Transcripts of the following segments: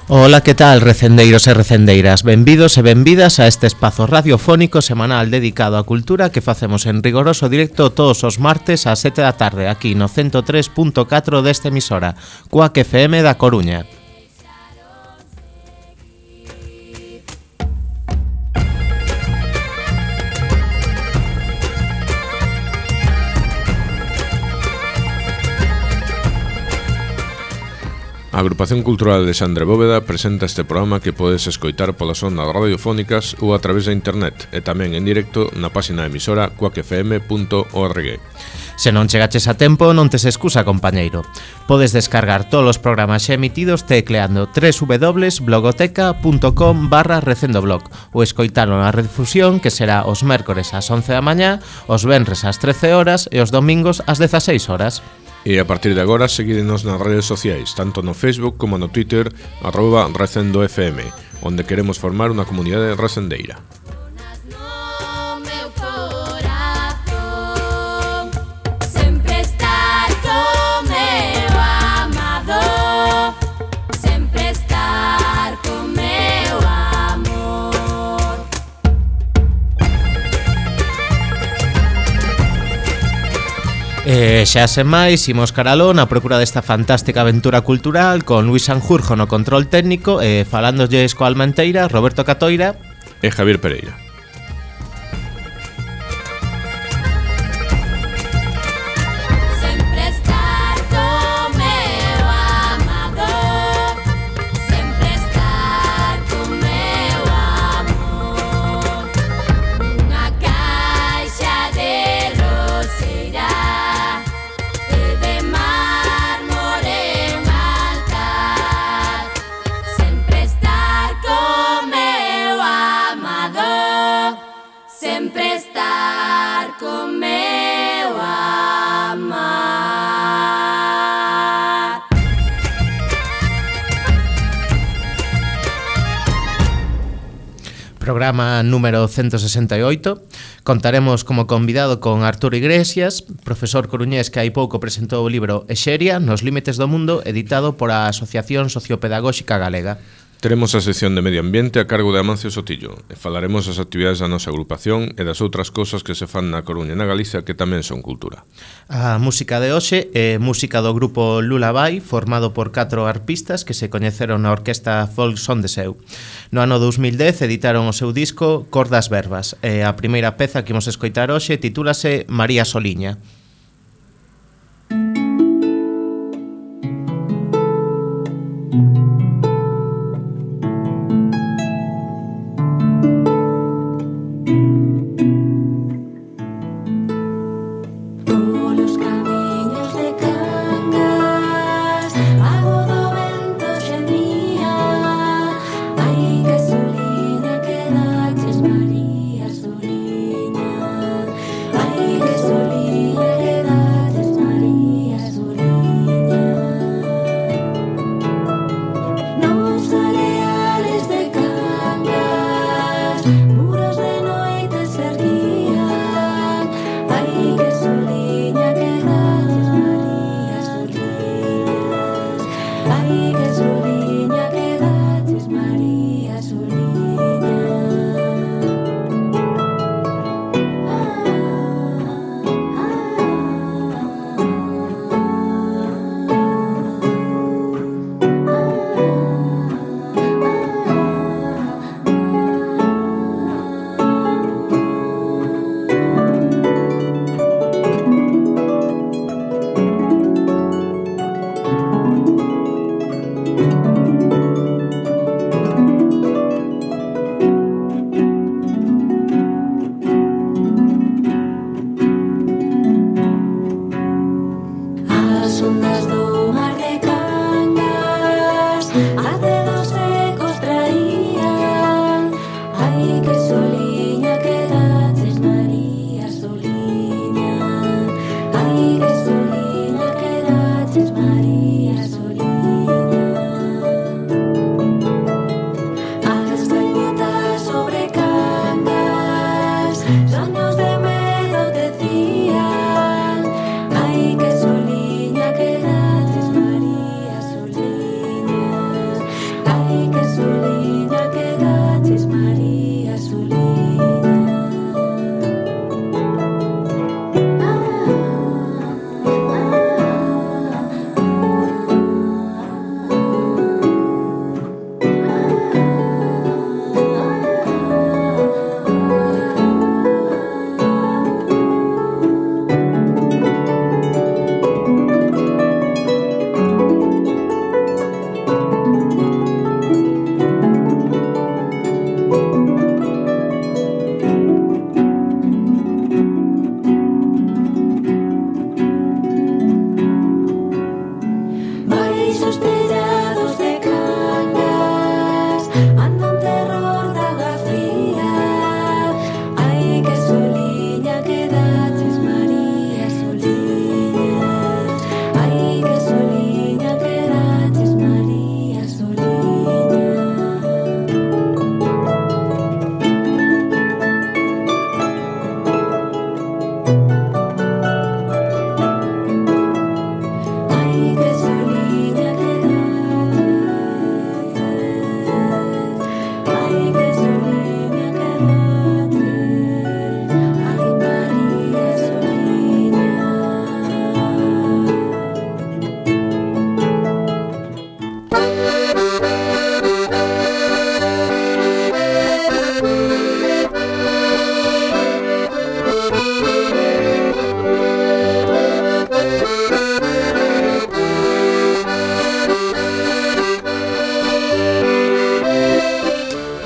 Ola, que tal, recendeiros e recendeiras? Benvidos e benvidas a este espazo radiofónico semanal dedicado á cultura que facemos en rigoroso directo todos os martes ás 7 da tarde aquí no 103.4 desta emisora, Cuac FM da Coruña. A Agrupación Cultural de Xandre Bóveda presenta este programa que podes escoitar polas ondas radiofónicas ou a través da internet e tamén en directo na página emisora cuacfm.org. Se non chegaches a tempo, non tes excusa, compañeiro. Podes descargar todos os programas xa emitidos tecleando www.blogoteca.com/recendoblog ou escoitalo na redifusión que será os mércores ás 11 da mañá, os venres ás 13 horas e os domingos ás 16 horas. E a partir de agora seguídenos nas redes sociais, tanto no Facebook como no Twitter, @recendofm, onde queremos formar unha comunidade recendeira. Xa sen máis, imos caraló na procura desta fantástica aventura cultural con Luis Sanjurjo no control técnico e falándolles coa almanteira Roberto Catoira e Javier Pereira. Programa número 168. Contaremos como convidado con Arturo Iglesias, profesor coruñés que hai pouco presentou o libro Exeria, nos límites do mundo, editado por a Asociación Sociopedagóxica Galega. Teremos a sección de Medio Ambiente a cargo de Amancio Sotillo e falaremos das actividades da nosa agrupación e das outras cousas que se fan na Coruña e na Galicia que tamén son cultura. A música de hoxe é música do grupo Lullaby, formado por 4 arpistas que se coñeceron na orquesta Folk Son de Seu. No ano 2010 editaron o seu disco Cordas Verbas e a primeira peza que imos escoitar hoxe titúlase María Soliña. María Soliña,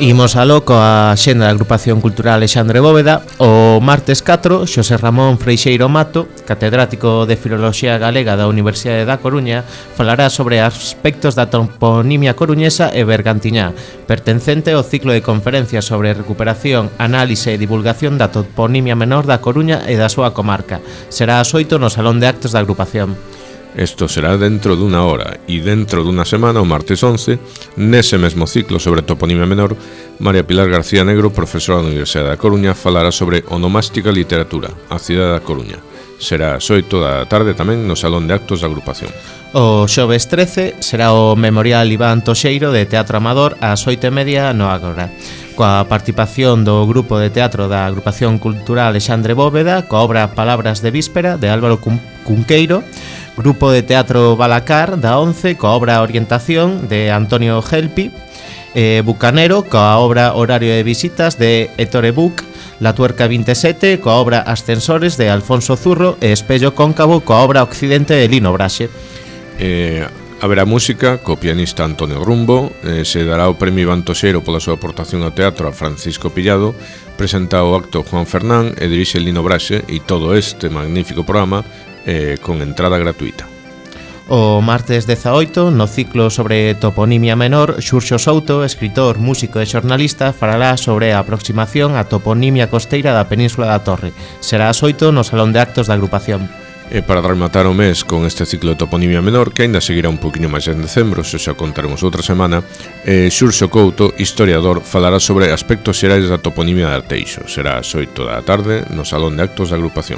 Imos aló coa xenda da Agrupación Cultural Alexandre Bóveda. O martes 4, Xosé Ramón Freixeiro Mato, catedrático de Filoloxía Galega da Universidade da Coruña, falará sobre aspectos da toponimia coruñesa e bergantiñá, pertencente ao ciclo de conferencias sobre recuperación, análise e divulgación da toponimia menor da Coruña e da súa comarca. Será ás 8 no Salón de Actos da Agrupación. Esto será dentro dunha hora e dentro dunha semana, o martes 11, nese mesmo ciclo sobre toponimia menor, María Pilar García Negro, profesora da Universidade da Coruña, falará sobre onomástica literatura, a cidade da Coruña. Será ás 8 da tarde tamén no Salón de Actos da Agrupación. O xoves 13 será o Memorial Iván Toxeiro de Teatro Amador ás 8:30 no Ágora, coa participación do grupo de teatro da Agrupación Cultural Alexandre Bóveda, coa obra Palabras de Víspera de Álvaro Cunqueiro, grupo de teatro Balacar da 11 coa obra Orientación de Antonio Gelpi, Bucanero coa obra Horario de Visitas de Ettore Buch, La Tuerca 27 coa obra Ascensores de Alfonso Zurro e Espello Cóncavo coa obra Occidente de Lino Braxe. Haberá música co pianista Antonio Rumbo, se dará o premio Iván Toxeiro pola súa aportación ao teatro a Francisco Pillado, presenta o acto Juan Fernán e dirixe Lino Braxe, e todo este magnífico programa con entrada gratuita. O martes 18, no ciclo sobre toponimia menor, Xurxo Souto, escritor, músico e xornalista, falará sobre a aproximación á toponimia costeira da Península da Torre. Será ás 8 no Salón de Actos da Agrupación. E para rematar o mes con este ciclo de toponimia menor, que aínda seguirá un poquinho máis en decembro, se xa contaremos outra semana, Xurxo Couto, historiador, falará sobre aspectos xerais da toponimia de Arteixo. Será ás 8 da tarde no Salón de Actos da Agrupación.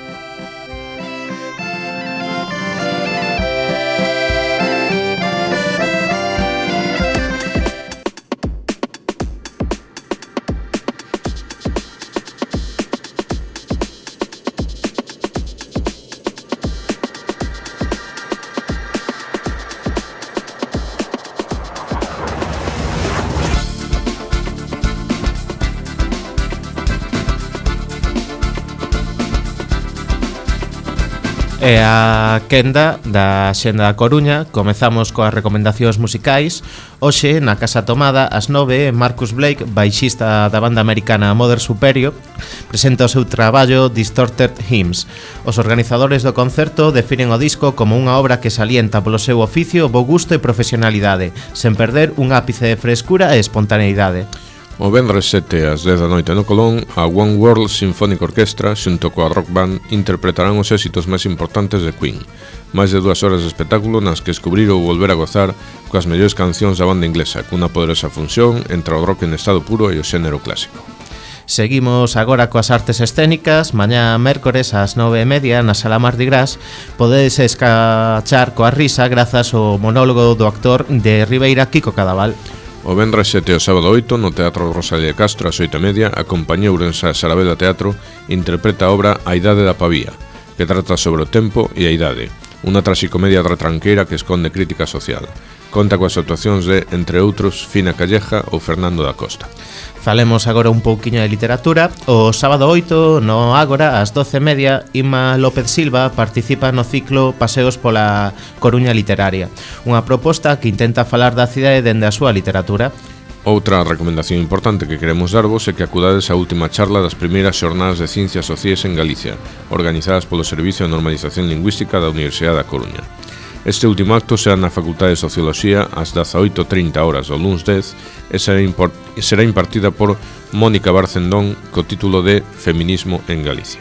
E a quenda da Xenda da Coruña. Comezamos coas recomendacións musicais. Hoxe, na Casa Tomada, ás 9, Marcus Blake, baixista da banda americana Mother Superior, presenta o seu traballo Distorted Hymns. Os organizadores do concerto definen o disco como unha obra que salienta polo seu oficio, bo gusto e profesionalidade, sen perder un ápice de frescura e espontaneidade. O venres 7 ás 10 da noite no Colón, a One World Symphonic Orchestra xunto coa Rock Band interpretarán os éxitos máis importantes de Queen. Máis de 2 horas de espectáculo nas que descubrir ou volver a gozar coas mellores cancións da banda inglesa, cunha poderosa función entre o rock en estado puro e o xénero clásico. Seguimos agora coas artes escénicas. Mañá mércores ás 9:30 na Sala Mardi Gras podedes escachar coa risa grazas ao monólogo do actor de Ribeira Kiko Cadaval. O venres 7 e o sábado 8 no Teatro Rosalía de Castro ás 8:30 a compañía ourense Sarabela Teatro interpreta a obra A idade da pavía, que trata sobre o tempo e a idade, unha traxicomedia retranqueira que esconde crítica social. Conta coas actuacións de, entre outros, Fina Calleja ou Fernando da Costa. Falemos agora un pouquiño de literatura. O sábado 8, no Ágora, ás 12:30, Inma López Silva participa no ciclo Paseos pola Coruña Literaria, unha proposta que intenta falar da cidade dende a súa literatura. Outra recomendación importante que queremos darvos é que acudades á última charla das primeiras xornadas de Ciencias Sociais en Galicia, organizadas polo Servicio de Normalización Lingüística da Universidade da Coruña. Este último acto será na Facultade de Socioloxía ás 18:30 horas do luns 10 e será impartida por Mónica Barcendón co título de Feminismo en Galicia.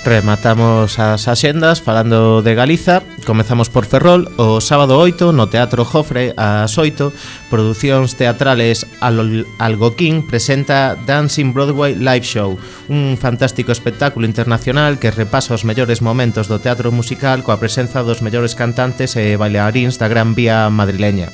Rematamos as axendas falando de Galiza. Comezamos por Ferrol. O sábado 8 no Teatro Jofre ás 8 Producións Teatrales Algoquín presenta Dancing Broadway Live Show, un fantástico espectáculo internacional que repasa os mellores momentos do teatro musical coa presenza dos mellores cantantes e bailaríns da Gran Vía madrileña.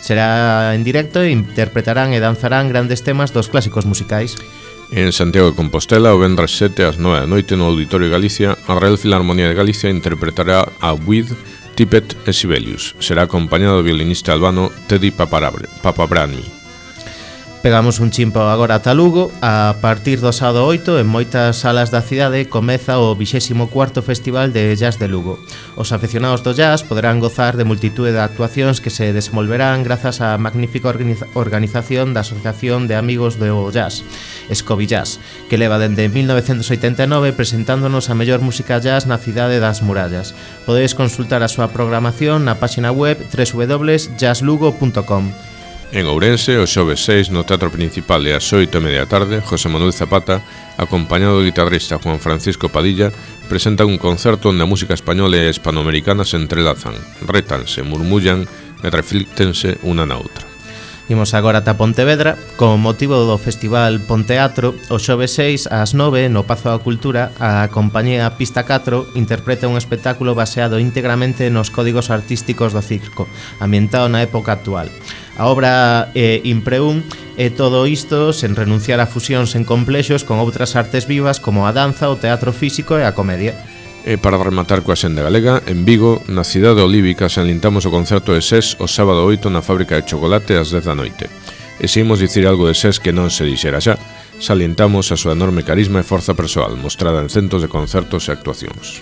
Será en directo e interpretarán e danzarán grandes temas dos clásicos musicais. En Santiago de Compostela, o vendres 7 ás 9 da noite no Auditorio Galicia, a Real Filarmonía de Galicia interpretará a With, Tippett e Sibelius. Será acompañado do violinista albano Teddy Papabrani. Pegamos un chimpo agora ata Lugo. A partir do sábado 8, en moitas salas da cidade, comeza o 24º Festival de Jazz de Lugo. Os aficionados do jazz poderán gozar de multitude de actuacións que se desenvolverán grazas á magnífica organización da Asociación de Amigos do Jazz, Scoby Jazz, que leva dende 1989 presentándonos a mellor música jazz na cidade das murallas. Podedes consultar a súa programación na páxina web www.jazzlugo.com. En Ourense, o xoves 6, no Teatro Principal e ás 8:30 da tarde, José Manuel Zapata, acompañado do guitarrista Juan Francisco Padilla, presenta un concerto onde a música española e hispanoamericana se entrelazan, rétanse, murmullan e reflíctense unha na outra. Imos agora ata Pontevedra. Con motivo do Festival Ponteatro, o xoves 6 ás 9 no Pazo da Cultura, a compañía Pista 4 interpreta un espectáculo baseado íntegramente nos códigos artísticos do circo, ambientado na época actual. A obra Impreún é todo isto sen renunciar a fusións en complexos con outras artes vivas como a danza, o teatro físico e a comedia. E para rematar coa xenda galega, en Vigo, na cidade olívica, salientamos o concerto de SES o sábado 8 na fábrica de chocolate ás 10 da noite. E se imos dicir algo de SES que non se dixera xa, salientamos a súa enorme carisma e forza persoal, mostrada en centos de concertos e actuacións.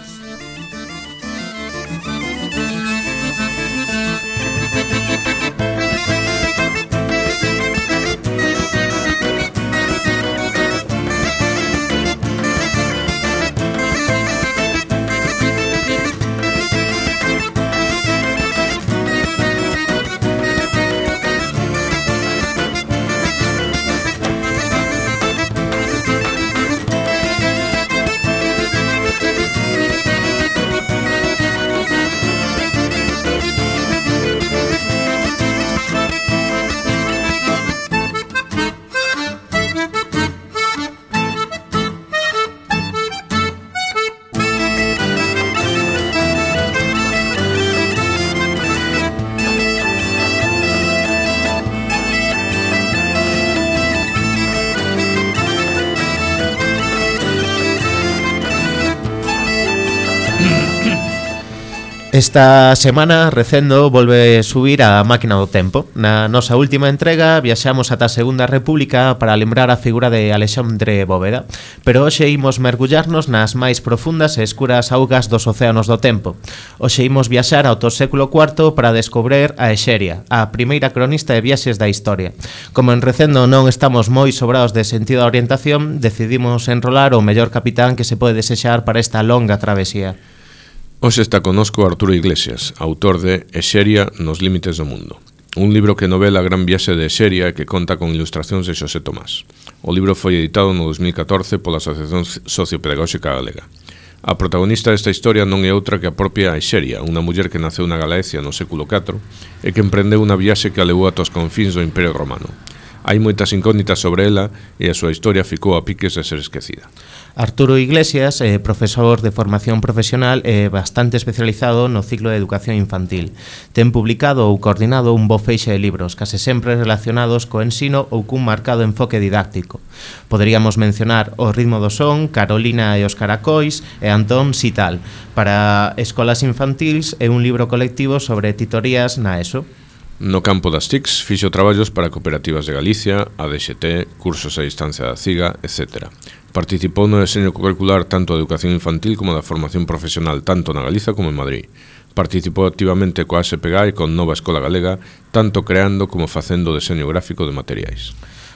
Esta semana Recendo volve subir a máquina do tempo. Na nosa última entrega viaxamos ata a Segunda República para lembrar a figura de Alexandre Bóveda, pero hoxe imos mergullarnos nas máis profundas e escuras augas dos océanos do tempo. Hoxe imos viaxar ao século IV para descobrir a Exeria, a primeira cronista de viaxes da historia. Como en Recendo non estamos moi sobrados de sentido de orientación, decidimos enrolar o mellor capitán que se pode desexar para esta longa travesía. Hoxe está conosco Arturo Iglesias, autor de Exeria nos límites do mundo, un libro que novela a gran viaxe de Exeria e que conta con ilustracións de Xosé Tomás. O libro foi editado no 2014 pola Asociación Sociopedagóxica Galega. A protagonista desta historia non é outra que a propia Exeria, unha muller que naceu na Galaecia no século IV e que emprendeu unha viaxe que a levou ata os confíns do Imperio Romano. Hai moitas incógnitas sobre ela e a súa historia ficou a piques de ser esquecida. Arturo Iglesias é profesor de formación profesional e bastante especializado no ciclo de educación infantil. Ten publicado ou coordinado un bo feixe de libros, case sempre relacionados co ensino ou cun marcado enfoque didáctico. Poderíamos mencionar O ritmo do son, Carolina e os caracois e Antón Sital. Para escolas infantils é un libro colectivo sobre titorías na ESO. No campo das TICs fixo traballos para cooperativas de Galicia, a DXT, cursos a distancia da CIGA, etc. Participou no deseño curricular tanto da educación infantil como da formación profesional tanto na Galiza como en Madrid. Participou activamente coa ASPG e con Nova Escola Galega, tanto creando como facendo deseño gráfico de materiais.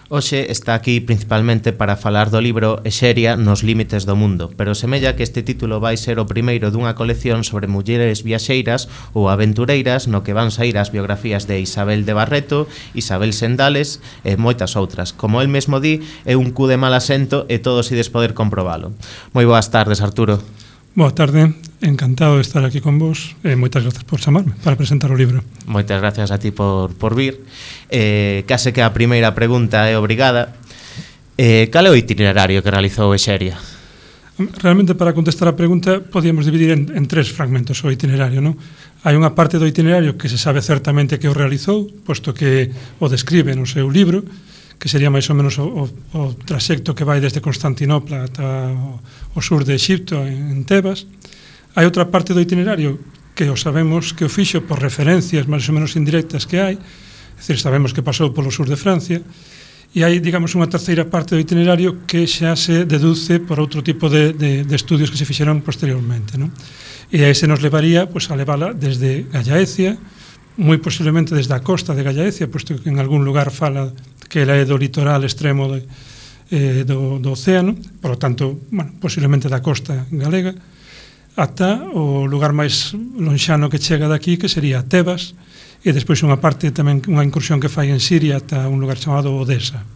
Hoxe está aquí principalmente para falar do libro Exeria nos límites do mundo, pero semella que este título vai ser o primeiro dunha colección sobre mulleres viaxeiras ou aventureiras no que van sair as biografías de Isabel de Barreto, Isabel Sendales e moitas outras. Como el mesmo di, é un cu de mal asento e todos ides poder comprobalo. Moi boas tardes, Arturo. Boa tarde, encantado de estar aquí con vos e moitas grazas por chamarme para presentar o libro. Moitas gracias a ti por vir. Case que a primeira pregunta é obrigada. Cal é o itinerario que realizou Exeria? Realmente, para contestar a pregunta, podíamos dividir en tres fragmentos o itinerario, non? Hai unha parte do itinerario que se sabe certamente que o realizou, posto que o describe no seu libro, que sería máis ou menos o traxecto que vai desde Constantinopla ata o sur de Exipto, en Tebas. Hai outra parte do itinerario que o sabemos que o fixo por referencias máis ou menos indirectas que hai, é dicir, sabemos que pasou polo sur de Francia, e hai, digamos, unha terceira parte do itinerario que xa se deduce por outro tipo de estudios que se fixeron posteriormente, non? E a ese nos levaría pues, a levala desde Gallaecia, moi posiblemente desde a costa de Gallaecia, posto que en algún lugar fala que ela é do litoral extremo do océano, por lo tanto, bueno, posiblemente da costa galega, ata o lugar máis lonxano que chega daqui, que sería Tebas, e despois unha parte tamén, unha incursión que fai en Siria ata un lugar chamado Odessa.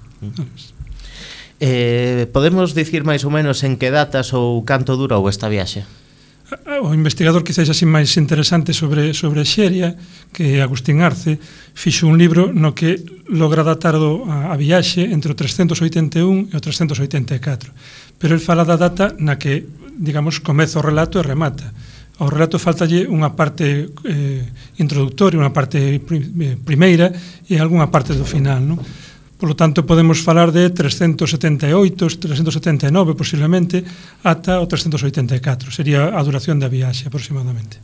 Podemos dicir máis ou menos en que datas ou canto durou esta viaxe? O investigador quizás así máis interesante sobre Exeria, que é Agustín Arce, fixo un libro no que logra datar a viaxe entre o 381 e o 384. Pero el fala da data na que, digamos, comeza o relato e remata. Ao relato faltalle unha parte introductoria, unha parte primeira e algunha parte do final, non? Por lo tanto, podemos falar de 378, 379 posiblemente, ata o 384. Sería a duración da viaxe aproximadamente.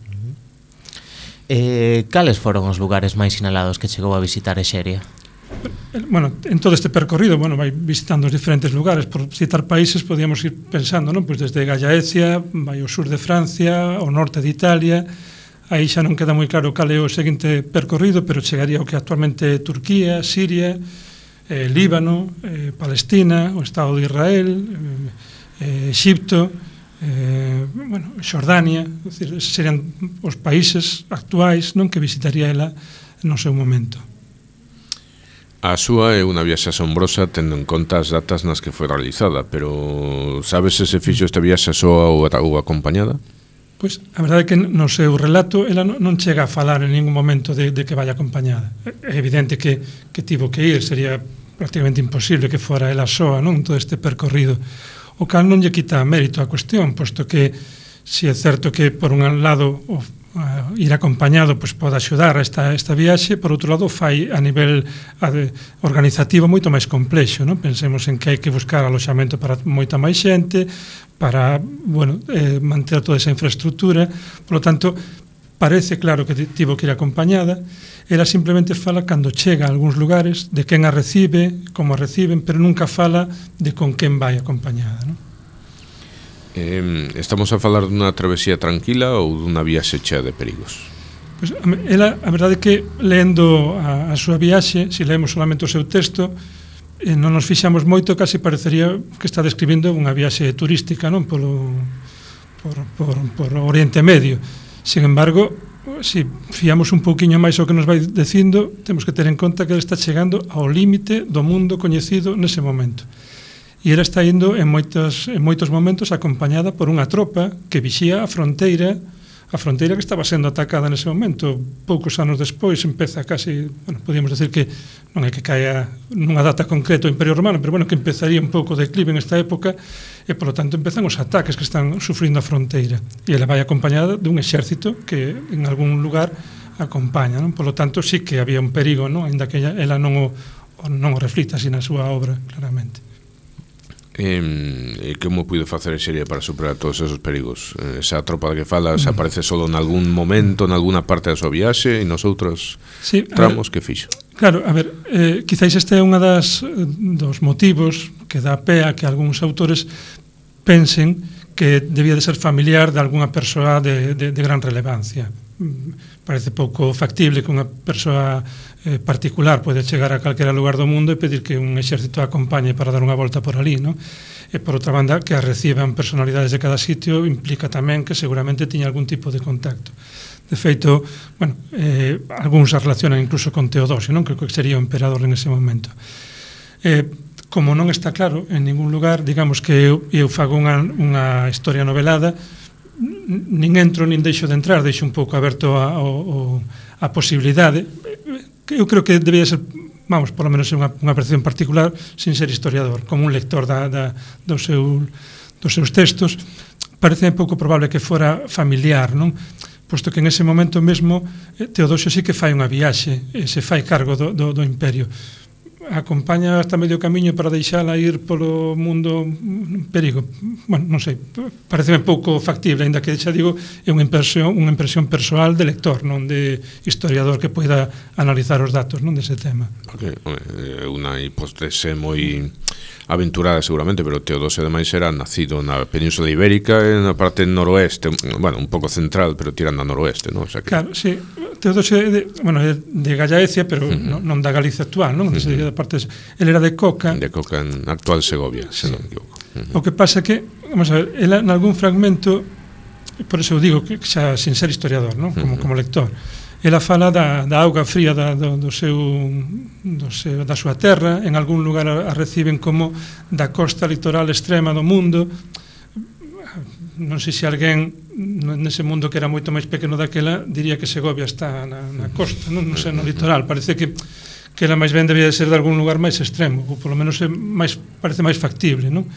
Cales foron os lugares máis sinalados que chegou a visitar Exeria? Bueno, en todo este percorrido, bueno, vai visitando os diferentes lugares. Por citar países, podíamos ir pensando, non? Pois desde Gallaecia, vai ao sur de Francia, ao norte de Italia. Aí xa non queda moi claro cal é o seguinte percorrido, pero chegaría ao que actualmente é Turquía, Siria, Líbano, Palestina, o Estado de Israel, Exipto, bueno, Xordania, decir, serían os países actuais, non, que visitaría ela no seu momento. A súa é unha viaxe asombrosa tendo en conta as datas nas que foi realizada, pero sabes se fixo esta viaxe soa ou acompañada? Pois a verdade é que no seu relato ela non chega a falar en ningún momento de que vai acompañada. É evidente que tivo que ir, sería prácticamente imposible que fora ela soa, non, todo este percorrido. O cal non lle quita mérito a cuestión, posto que si é certo que por un lado ir acompañado pois pode axudar a esta viaxe, por outro lado fai a nivel organizativo moito máis complexo, non? Pensemos en que hai que buscar aloxamento para moita máis xente, para, bueno, manter toda esa infraestructura. Por lo tanto, parece claro que tivo que ir acompañada. Ela simplemente fala cando chega a algúns lugares de quen a recibe, como a reciben, pero nunca fala de con quen vai acompañada, non? Estamos a falar dunha travesía tranquila ou dunha viaxe chea de perigos? Pois, ela, a verdade é que lendo a súa viaxe, se leemos solamente o seu texto, non nos fixamos moito, casi parecería que está describindo unha viaxe turística, non, por Oriente Medio. Sin embargo, se fiamos un pouquiño máis o que nos vai dicindo, temos que ter en conta que ela está chegando ao límite do mundo coñecido nese momento. E ela está indo en moitos momentos acompañada por unha tropa que vixía a fronteira que estaba sendo atacada nese momento. Poucos anos despois empeza casi, bueno, podíamos decir que non é que caia nunha data concreta o Imperio Romano, pero bueno, que empezaría un pouco de declive nesta época e, por lo tanto, empezan os ataques que están sufrindo a fronteira. E ela vai acompañada dun exército que en algún lugar acompaña, non? Por lo tanto, sí que había un perigo, non? Ainda que ela non o reflita así na súa obra, claramente. E como puido facer Exeria para superar todos esos perigos? Esa tropa que falas aparece solo en algún momento, en alguna parte da súa viaxe, e nos outros tramos que fixo? Claro, a ver, quizáis este é unha dos motivos que dá pé a que algúns autores pensen que debía de ser familiar de algunha persoa de gran relevancia. parece pouco factible que unha persoa particular pode chegar a calquera lugar do mundo e pedir que un exército a acompañe para dar unha volta por ali, non? E por outra banda, que a reciban personalidades de cada sitio implica tamén que seguramente tiña algún tipo de contacto. De feito, bueno, algúns a relacionan incluso con Teodosio, non? Que sería o emperador en ese momento. Como non está claro en ningún lugar, digamos que eu fago unha historia novelada, nin entro nin deixo de entrar, deixo un pouco aberto a posibilidade. Eu creo que debía ser, vamos, polo menos unha percepción particular, sin ser historiador, como un lector dos seus textos. Parece pouco probable que fora familiar, non? Posto que en ese momento mesmo Teodosio sí que fai unha viaxe e se fai cargo do imperio. Acompaña hasta medio camiño para deixala ir polo mundo en perigo. Bueno, non sei, pareceme pouco factible, ainda que xa digo, é unha impresión persoal de lector, non de historiador que poida analizar os datos, non, dese tema. Porque é unha hipótese moi aventurada seguramente, pero Teodosio ademais era nacido na Península Ibérica, na parte noroeste, bueno, un pouco central, pero tirando a noroeste, non? O sea que... Claro, sí. Teodosio é de Gallaecia, pero non da Galicia actual, non? Ele era de Coca. De Coca, en actual Segovia, se non me equivoco. O que pasa que, vamos a ver, ela en algún fragmento, por eso eu digo que xa sin ser historiador, non? Como lector, ela fala da auga fría da súa terra, en algún lugar a reciben como da costa litoral extrema do mundo. Non sei se alguén nese mundo que era moito máis pequeno daquela diría que Segovia está na costa, non sei, no litoral. Parece que ela máis ben debía de ser de algún lugar máis extremo, ou polo menos parece máis factible, non?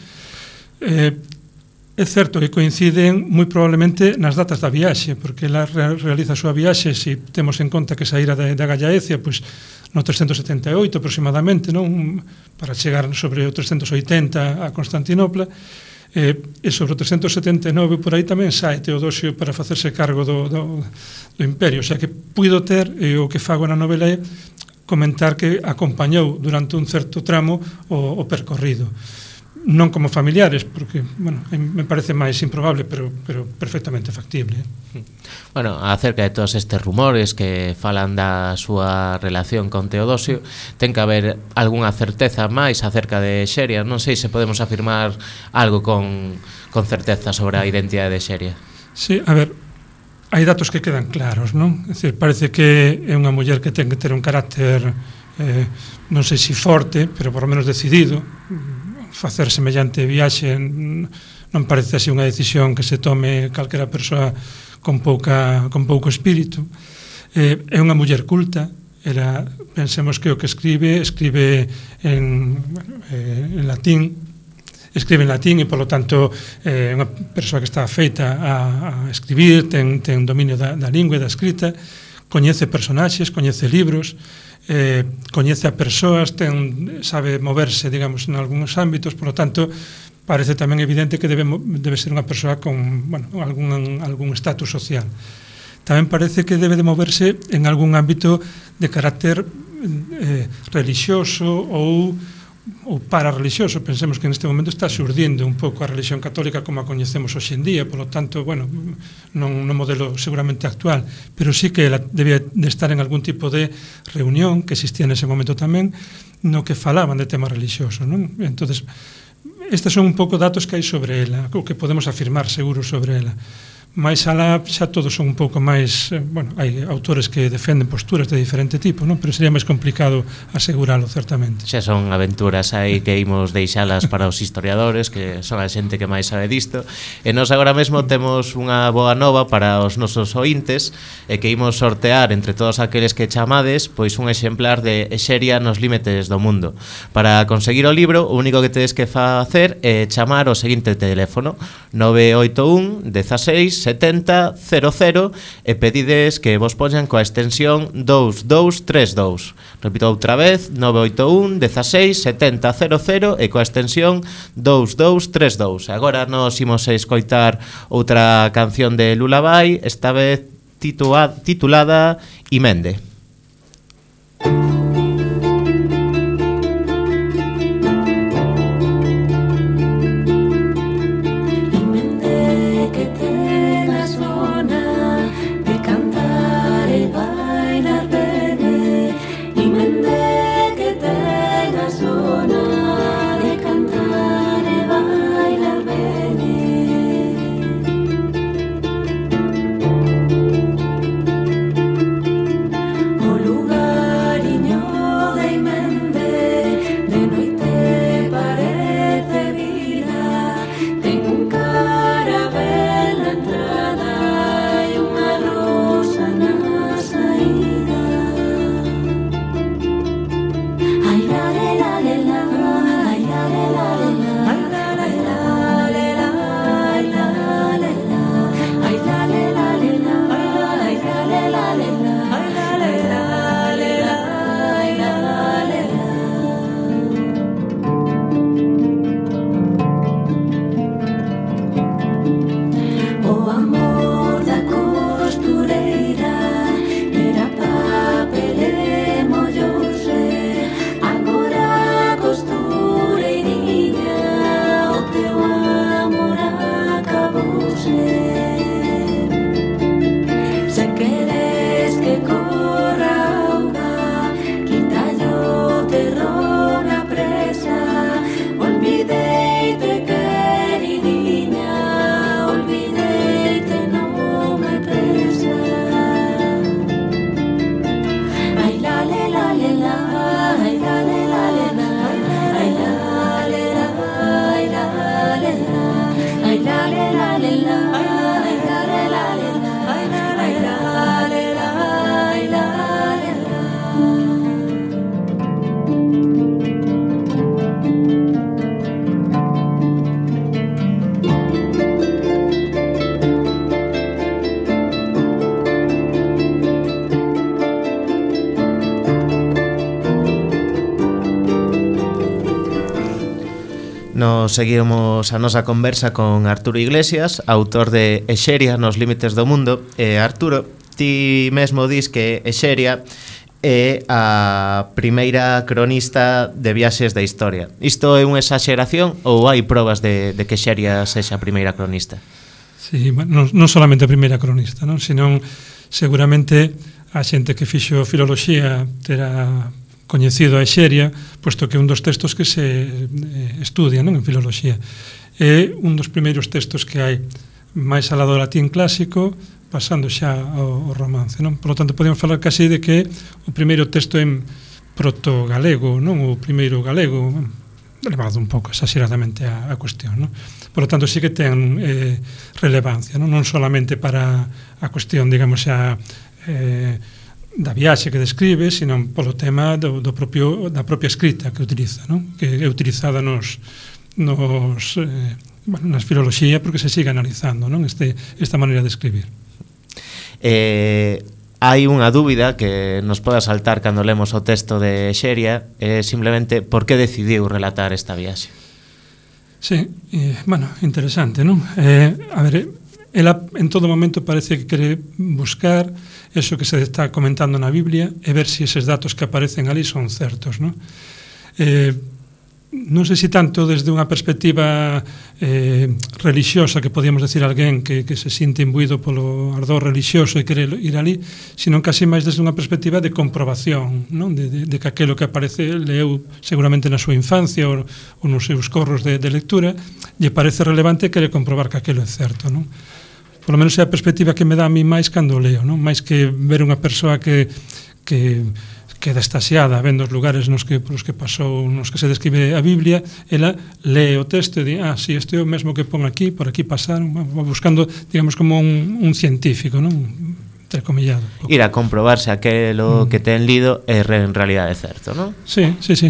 É certo que coinciden moi probablemente nas datas da viaxe, porque ela realiza a súa viaxe, se temos en conta que saíra da Gallaecia, pois no 378 aproximadamente, non? Para chegar sobre o 380 a Constantinopla, e sobre o 379 por aí tamén sae Teodosio para facerse cargo do imperio, o sea que puido ter, o que fago na novela é comentar que acompañou durante un certo tramo o percorrido, non como familiares, porque, bueno, me parece máis improbable, pero perfectamente factible. Bueno, acerca de todos estes rumores que falan da súa relación con Teodosio, ten que haber algunha certeza máis acerca de Xeria. Non sei se podemos afirmar algo con certeza sobre a identidade de Xeria. Sí, a ver, hai datos que quedan claros, non? É dicir, parece que é unha muller que ten que ter un carácter, non sei se forte, pero por lo menos decidido. Facer semellante viaxe non parece así unha decisión que se tome calquera persoa con pouco espírito. É unha muller culta, pensemos que o que escribe en latín, escribe en latín e, polo tanto, é unha persoa que está feita a escribir, ten dominio da lingua e da escrita, coñece personaxes, coñece libros, coñece a persoas, sabe moverse, digamos, en algúns ámbitos, por lo tanto, parece tamén evidente que debe ser unha persoa con, bueno, algún estatus social. Tamén parece que debe de moverse en algún ámbito de carácter religioso ou para-religioso. Pensemos que neste momento está surdindo un pouco a religión católica como a coñecemos hoxe en día, polo tanto, bueno, non no modelo seguramente actual, pero sí que ela debía de estar en algún tipo de reunión que existía nese momento tamén, no que falaban de temas religiosos, non? Entonces, estes son un pouco datos que hai sobre ela, o que podemos afirmar seguro sobre ela. Mais alá xa todos son un pouco máis, bueno, hai autores que defenden posturas de diferente tipo, non? Pero sería máis complicado aseguralo, certamente. Xa son aventuras aí que imos deixalas para os historiadores, que son a xente que máis sabe disto, e nós agora mesmo temos unha boa nova para os nosos ointes, e que imos sortear entre todos aqueles que chamades, pois un exemplar de Xeria nos límites do mundo. Para conseguir o libro, o único que tedes que facer é chamar o seguinte teléfono: 981 16 70 00, e pedides que vos poñan coa extensión 2232. Repito outra vez: 981 16 70 00 e coa extensión 2232. Agora nos imos a escoitar outra canción de Lullaby, esta vez titulada Imende. Imende que tenas bona de cantar amor da costureira era papel e mollouse, agora costureiriña o teu amor acabouse. Se queres que corra auga, quítalle o terrón a presa, olvideite queridinha, olvideite non me pesa. Ai la le la le la, ai la le la le la, ai la le la, ai la le la, ai la le la le la, ai la le la le la, ai la le la, ai la le la. Nos seguimos a nosa conversa con Arturo Iglesias, autor de Exeria nos límites do mundo. Arturo, ti mesmo dis que Exeria é a primeira cronista de viaxes da historia. Isto é unha exageración ou hai probas de que Exeria sexa a primeira cronista? Sí, bueno, non solamente a primeira cronista, non? Senón seguramente a xente que fixo filoloxía terá coñecido a Exeria, posto que é un dos textos que se estudia, non, en filoloxía. É un dos primeiros textos que hai máis alado do latín clásico, pasando xa ao romance, non? Por lo tanto, podemos falar casi de que o primeiro texto en proto-galego, non? O primeiro galego, elevado un pouco exageradamente a cuestión, non? Por lo tanto, sí que ten relevancia, non solamente para a cuestión, digamos, xa da viaxe que describe, sino polo tema da propia escrita que utiliza, non? Que é utilizada nas filoloxía porque se sigue analizando, non? Esta maneira de escribir. Hai unha dúbida que nos pode saltar cando lemos o texto de Exeria, simplemente por que decidiu relatar esta viaxe? Sí, bueno, interesante, non? A ver, ela en todo momento parece que quere buscar eso que se está comentando na Biblia e ver se eses datos que aparecen ali son certos, non? Non sei se tanto desde unha perspectiva religiosa, que podíamos decir alguén que se sinte imbuído polo ardor religioso e quere ir ali, sino casi máis desde unha perspectiva de comprobación, non? De que aquilo que aparece leu seguramente na súa infancia ou nos seus corros de lectura lle parece relevante e quere comprobar que aquilo é certo, non? Por lo menos é a perspectiva que me dá a mí máis cando leo, non? Máis que ver unha persoa que queda extasiada vendo os lugares nos que pasou, nos que se describe a Biblia, ela lee o texto e di, si, este é o mesmo que pon aquí, por aquí pasaron, buscando, digamos, como un científico, non? Entrecomillado. Ir a comprobarse aquelo que ten lido é en realidade certo, non? Sí.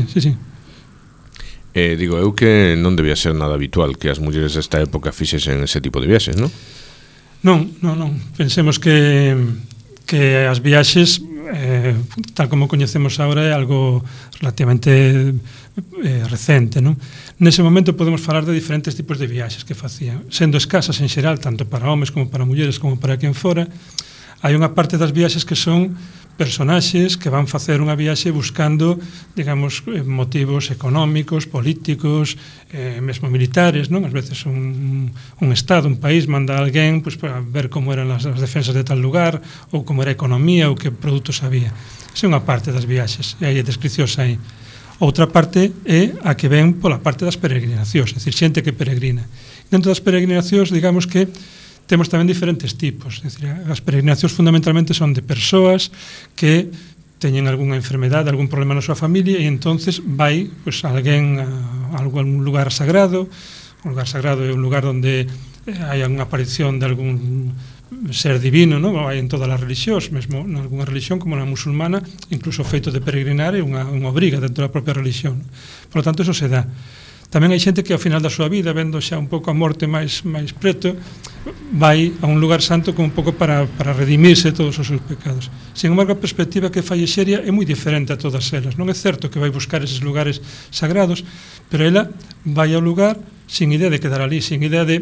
Digo, eu que non debía ser nada habitual que as mulleres desta época fixesen ese tipo de viaxes, non? Non. Pensemos que as viaxes, tal como coñecemos agora, é algo relativamente recente, non? Nese momento podemos falar de diferentes tipos de viaxes que facían, sendo escasas en xeral, tanto para homes como para mulleres como para quen fora. Hai unha parte das viaxes que son personaxes que van facer unha viaxe buscando, digamos, motivos económicos, políticos, mesmo militares, non? Ás veces un estado, un país manda a alguén para ver como eran as defensas de tal lugar, ou como era a economía, ou que produtos había. Esa é unha parte das viaxes, e hai descricións aí. Outra parte é a que ven pola parte das peregrinacións, é dicir, xente que peregrina. Dentro das peregrinacións, digamos que temos tamén diferentes tipos, é dicir, as peregrinacións fundamentalmente son de persoas que teñen algunha enfermedade, algún problema na súa familia e entonces vai alguén a algún lugar sagrado. Un lugar sagrado é un lugar onde hai unha aparición de algún ser divino, non? Hai en todas as religións, mesmo en algunha religión como na musulmana, incluso o feito de peregrinar é unha obriga dentro da propia religión. Por lo tanto, eso se dá. Tamén hai xente que ao final da súa vida, vendo xa un pouco a morte máis preto, vai a un lugar santo como un pouco para redimirse de todos os seus pecados. Sin embargo, a perspectiva que fai Exeria é moi diferente a todas elas. Non é certo que vai buscar eses lugares sagrados, pero ela vai ao lugar sin idea de quedar ali, sin idea de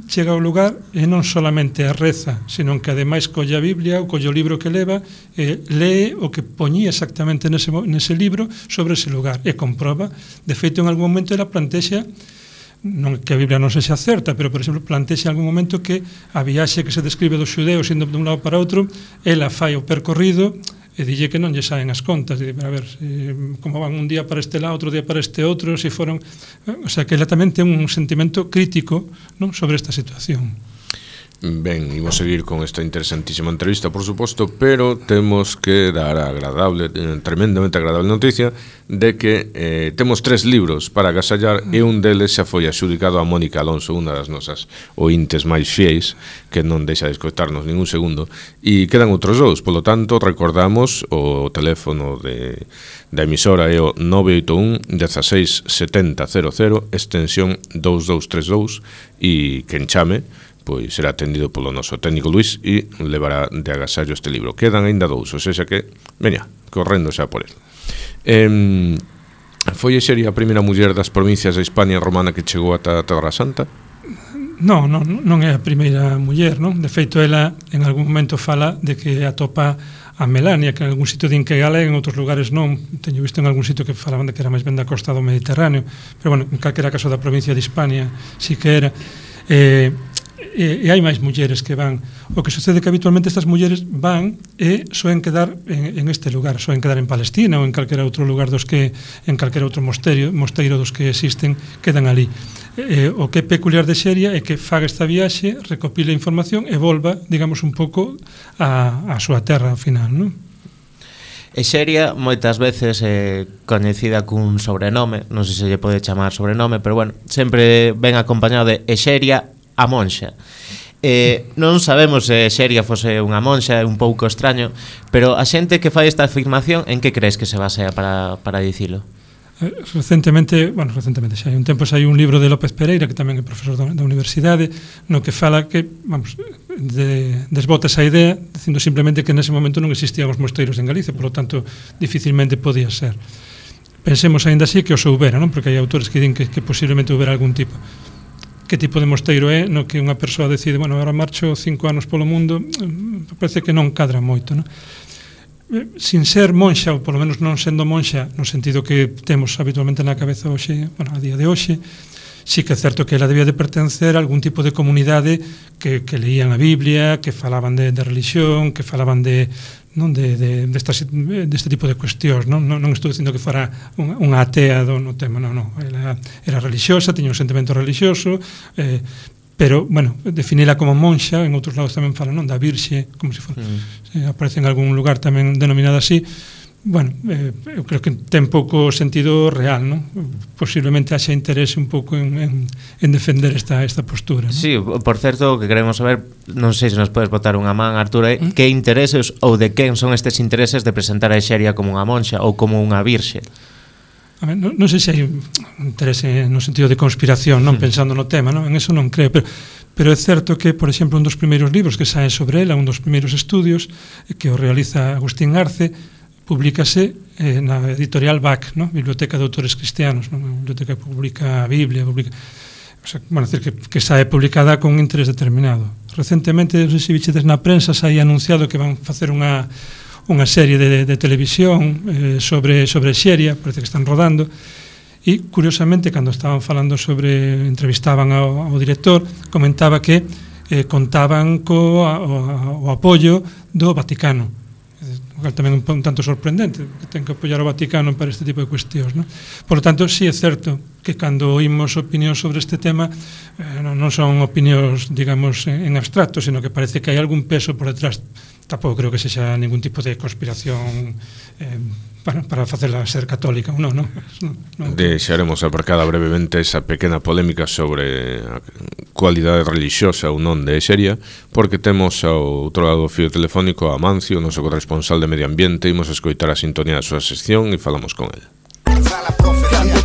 chega ao lugar e non solamente a reza, senón que ademais colle a Biblia ou colle o libro que leva e lee o que poñía exactamente nese libro sobre ese lugar e comproba. De feito, en algún momento ela plantexa, non que a Biblia non sexa certa, pero, por exemplo, plantexa en algún momento que a viaxe que se describe dos xudeos indo de un lado para outro, ela fai o percorrido e dille que non lle saen as contas, a ver, como van un día para este lado, outro día para este outro, se foron, o sea, que ela tamén ten un sentimento crítico, non, sobre esta situación. Ben, imos seguir con esta interesantísima entrevista, por suposto, pero temos que dar a agradable, tremendamente agradable noticia de que temos 3 libros para agasallar e un deles xa foi axudicado a Mónica Alonso, unha das nosas ointes máis fiéis, que non deixa de escoitarnos ningún segundo, e quedan outros 2, polo tanto, recordamos o teléfono da emisora é o 981 16 70 00, extensión 2232, e quen chame pois será atendido polo noso técnico Luís e levará de agasallo este libro. Quedan aínda 2, ou seja que, veña, correndo xa por el. Foi Exeria a primeira muller das provincias da Hispania romana que chegou ata a Terra Santa? Non é a primeira muller, non? De feito, ela en algún momento fala de que atopa a Melania, que en algún sitio din que gala, en outros lugares non. Teño visto en algún sitio que falaban de que era máis ben da costa do Mediterráneo, pero, bueno, en calquera caso da provincia de Hispania sí que era. E hai máis mulleres que van. O que sucede é que habitualmente estas mulleres van e soen quedar en este lugar, soen quedar en Palestina ou en calquera outro lugar dos que, en calquera outro mosteiro dos que existen, quedan ali. O que é peculiar de Xeria é que faga esta viaxe, recopile información e volva, digamos, un pouco a súa terra ao final, non? Exeria moitas veces é coñecida cun sobrenome, non sei se lle pode chamar sobrenome, pero bueno, sempre ven acompañado de Exeria a monxa. Non sabemos se Exeria fose unha monxa, é un pouco extraño, pero a xente que fai esta afirmación, en que crees que se basea para dicilo? Recentemente, xa hai un tempo hai un libro de López Pereira, que tamén é profesor da universidade, no que fala que, desbota esa idea, dicindo simplemente que nese momento non existían os mosteiros en Galicia, por lo tanto, dificilmente podía ser. Pensemos aínda así que os houbera, non? Porque hai autores que din que posiblemente houbera algún tipo. Que tipo de mosteiro é no que unha persoa decide, bueno, agora marcho 5 anos polo mundo, parece que non cadra moito, non? Sin ser monxa, ou polo menos non sendo monxa, no sentido que temos habitualmente na cabeza hoxe, bueno, a día de hoxe, sí que é certo que ela debía de pertencer a algún tipo de comunidade que leían a Biblia, que falaban de religión, que falaban deste tipo de cuestións, non estou dicindo que fora unha atea no tema, non, ela era religiosa, tiña un sentimento religioso, pero, bueno, definila como monxa, en outros lados tamén falan, non, da Virxe, como se fora, aparece en algún lugar tamén denominada así. Bueno, eu creo que ten pouco sentido real, non? Posiblemente haxa interese un pouco en defender esta postura, non? Sí, por certo, que queremos saber, non sei se nos podes botar unha man, Arturo, que intereses ou de quen son estes intereses de presentar a Exeria como unha monxa ou como unha virxe? A ver, non sei se hai un interese no sentido de conspiración, non, pensando no tema, non? En eso non creo, pero é certo que, por exemplo, un dos primeiros libros que sae sobre ela, un dos primeiros estudios que o realiza Agustín Arce, publícase na editorial BAC, ¿no? Biblioteca de Autores Cristianos, ¿no? Biblioteca que publica a Biblia, o sea, bueno, decir que sae publicada con un interés determinado. Recentemente, non sei se vichedes na prensa, sae anunciado que van facer unha serie de televisión sobre Xeria, parece que están rodando, e curiosamente, cando estaban falando entrevistaban ao director, comentaba que contaban o apoio do Vaticano, tamén un tanto sorprendente, que ten que apoiar o Vaticano para este tipo de cuestións, non? Por lo tanto, sí é certo que cando oímos opinións sobre este tema non son opinións, digamos, en abstracto, sino que parece que hai algún peso por detrás. Tampouco creo que sexa ningún tipo de conspiración para facela ser católica ou non. Deixaremos aparcada brevemente esa pequena polémica sobre a cualidade religiosa ou non de Exeria, porque temos ao outro lado do fío telefónico a Amancio, noso corresponsal de Medio Ambiente. Imos escoitar a sintonía da súa sección e falamos con el.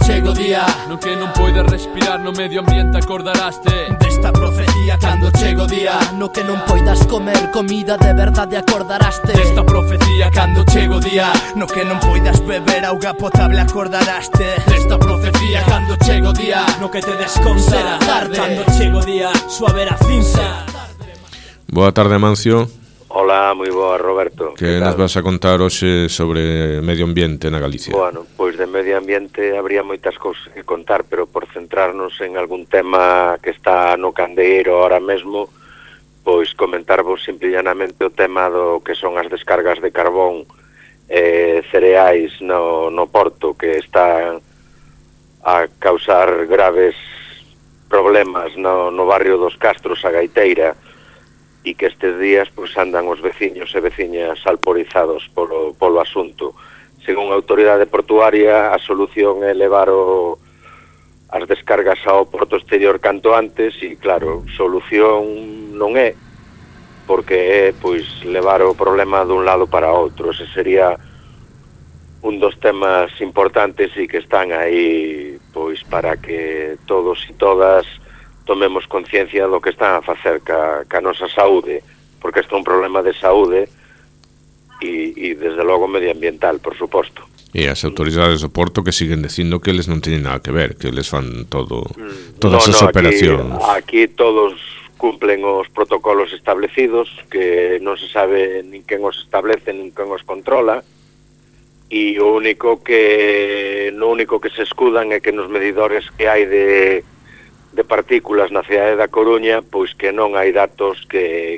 chego o día no que non poidas respirar no medio ambiente acordaraste desta profecía cando chego o día no que non poidas comer comida de verdade acordaraste desta profecía cando chego o día no que non poidas beber auga potable acordaraste desta profecía cando chego o día no que te desconcerá tarde cando chego o día suave a cinza. Boa tarde, Amancio. Hola, moi boa, Roberto. Que nos vas a contar hoxe sobre medio ambiente na Galicia? Bueno, pois de medio ambiente habría moitas cousas que contar, pero por centrarnos en algún tema que está no candeeiro ahora mesmo, pois comentarvos simple e llanamente o tema do que son as descargas de carbón cereais no Porto, que está a causar graves problemas no barrio dos Castros, a Gaiteira, e que estes días pois andan os veciños e veciñas alporizados polo asunto. Según a autoridade portuaria, a solución é levar as descargas ao porto exterior canto antes, e claro, solución non é, porque é pois levar o problema dun lado para outro. Ese sería un dos temas importantes e que están aí pois para que todos e todas tomemos conciencia do que están a facer ca nosa saúde, porque isto é un problema de saúde e desde logo medioambiental, por suposto. E as autoridades do Porto que siguen dicindo que eles non teñen nada que ver, que eles fan todas as operacións. Aquí todos cumplen os protocolos establecidos, que non se sabe nin quen os establece, nin quen os controla, e no único que se escudan é que nos medidores que hai de partículas na cidade da Coruña, pois que non hai datos que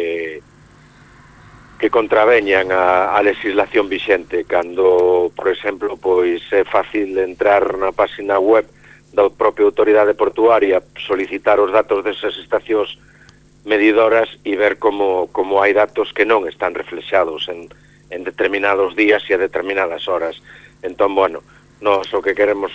contraveñan a legislación vixente, cando, por exemplo, pois é fácil entrar na página web da propia autoridade portuaria, solicitar os datos desas estacións medidoras e ver como hai datos que non están reflexados en determinados días e a determinadas horas. Entón, bueno, nós o que queremos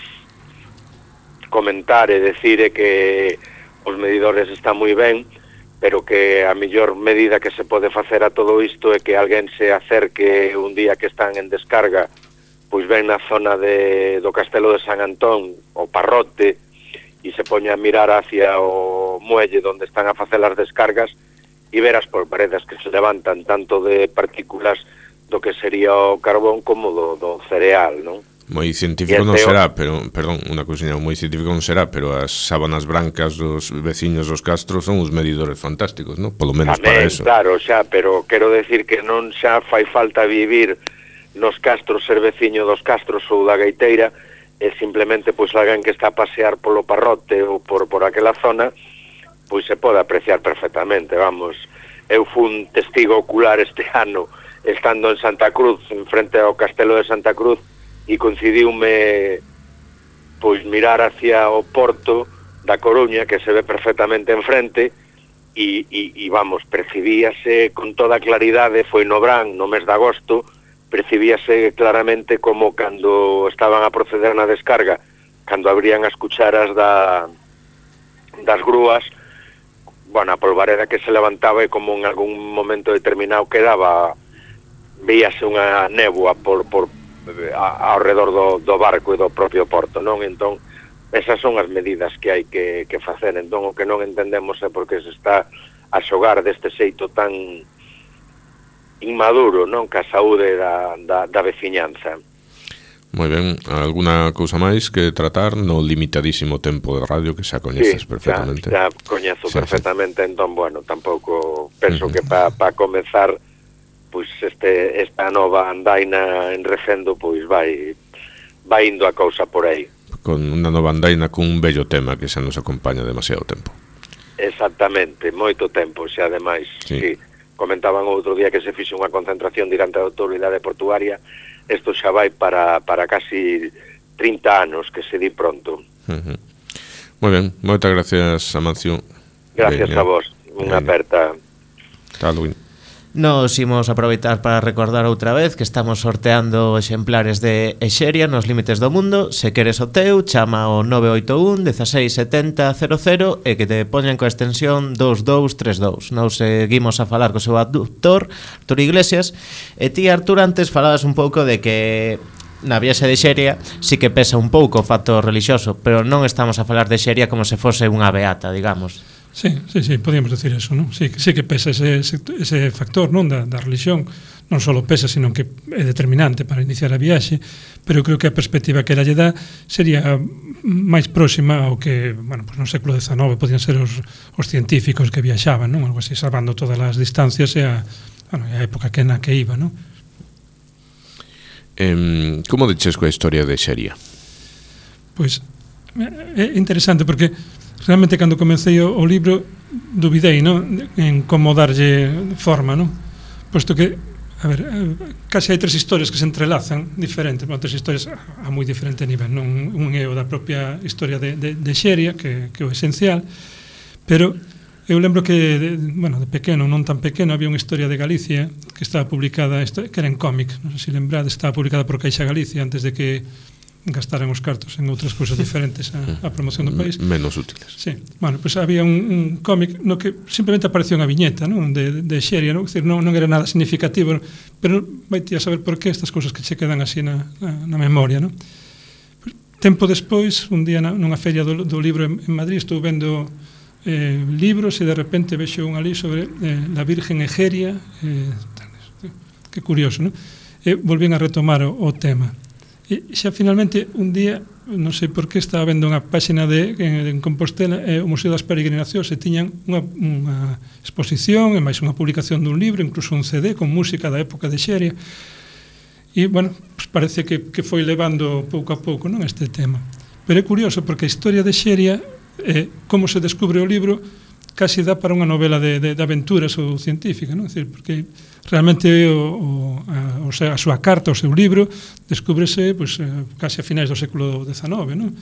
comentar e decir é que os medidores están moi ben, pero que a mellor medida que se pode facer a todo isto é que alguén se acerque un día que están en descarga, pois ven na zona do Castelo de San Antón, o Parrote, e se poña a mirar hacia o muelle onde están a facer as descargas e ver as polvaredas que se levantan tanto de partículas do que sería o carbón como do cereal, non? Moi científico non será, pero, perdón, unha cousiña, moi científico non será, pero as sábanas brancas dos veciños dos Castros son uns medidores fantásticos, non? Polo menos tamén, para eso. Claro, xa, pero quero decir que non xa fai falta vivir nos Castros, ser veciño dos Castros ou da Gaiteira, e simplemente, pois, alguén que está a pasear polo Parrote ou por aquela zona, pois se pode apreciar perfectamente, vamos. Eu fui un testigo ocular este ano, estando en Santa Cruz, en frente ao Castelo de Santa Cruz, e coincidiume pois mirar hacia o porto da Coruña, que se ve perfectamente enfrente, e vamos, percibíase con toda claridade, foi no verán, no mes de agosto, percibíase claramente como cando estaban a proceder na descarga, cando abrían as cucharas das grúas, bueno, a polvareda que se levantaba e como en algún momento determinado veíase unha néboa ao redor do barco e do propio porto, non? Entón, esas son as medidas que hai que facer. Entón, o que non entendemos é porque se está a xogar deste xeito tan inmaduro, non? Ca saúde da veciñanza. Moi ben, alguna cousa máis que tratar no limitadísimo tempo de radio que xa coñeces perfectamente? Xa coñezo perfectamente, entón, bueno, tampouco penso que para comezar pois esta nova andaina en Recendo pois vai indo a cousa por aí. Con unha nova andaina cun bello tema que xa nos acompaña demasiado tempo. Exactamente, moito tempo, xa ademais. Sí. Comentaban outro día que se fixe unha concentración diante da autoridade portuaria. Isto xa vai para casi 30 anos, que se di pronto. Moi ben, moitas gracias, Amancio. Gracias a vos, unha aperta. Halloween. Nos imos aproveitar para recordar outra vez que estamos sorteando exemplares de Exeria nos límites do mundo. Se queres o teu, chama ao 981 16 70 00 e que te poñen coa extensión 2232. Nos seguimos a falar co seu autor, Artur Iglesias. E ti, Artur, antes falabas un pouco de que na viaxe de Xeria sí que pesa un pouco o factor relixioso, pero non estamos a falar de Xeria como se fose unha beata, digamos. Sí, podíamos decir eso, non? Sí que pesa ese factor, non, da religión, non só pesa, sino que é determinante para iniciar a viaxe, pero eu creo que a perspectiva que ela lle dá sería máis próxima ao que, bueno, pues no século XIX podían ser os científicos que viaxaban, non? Algo así, salvando todas as distancias e a época que na que iba, non? Como diches coa historia de Xeria? Pois é interesante porque realmente cando comecei o libro dubidei, non? En como darlle forma, non? Posto que, a ver, case hai tres historias que se entrelazan diferentes, bueno, tres historias a moi diferente nivel, non? Un é o da propia historia de Xeria, que é o esencial, pero eu lembro que, de pequeno, non tan pequeno, había unha historia de Galicia que estaba publicada, que era en cómic, non sei se lembrades, estaba publicada por Caixa Galicia antes de que gastaran os cartos en outras cousas diferentes a promoción do país. Menos útiles. Sí. Bueno, pues había un cómic no que simplemente apareceu unha viñeta, non? De Xeria, non? Decir, non era nada significativo, pero vai ti a saber por qué estas cousas que che quedan así na memoria, non? Pues, tempo despois, un día nunha feria do libro en Madrid, estou vendo libros e de repente vexo un ali sobre la Virgen Egeria, que curioso, non? E volvín a retomar o tema. E xa finalmente un día, non sei por que, estaba vendo unha páxina en Compostela, o Museo das Peregrinacións, e tiñan unha exposición e máis unha publicación dun libro, incluso un CD con música da época de Xeria, e, bueno, pues parece que foi levando pouco a pouco, non, este tema. Pero é curioso porque a historia de Xeria, como se descubre o libro, casi dá para unha novela de aventuras ou científica, non? Decir, porque realmente a súa carta, o seu libro, descúbrese pues, casi a finais do século XIX, non?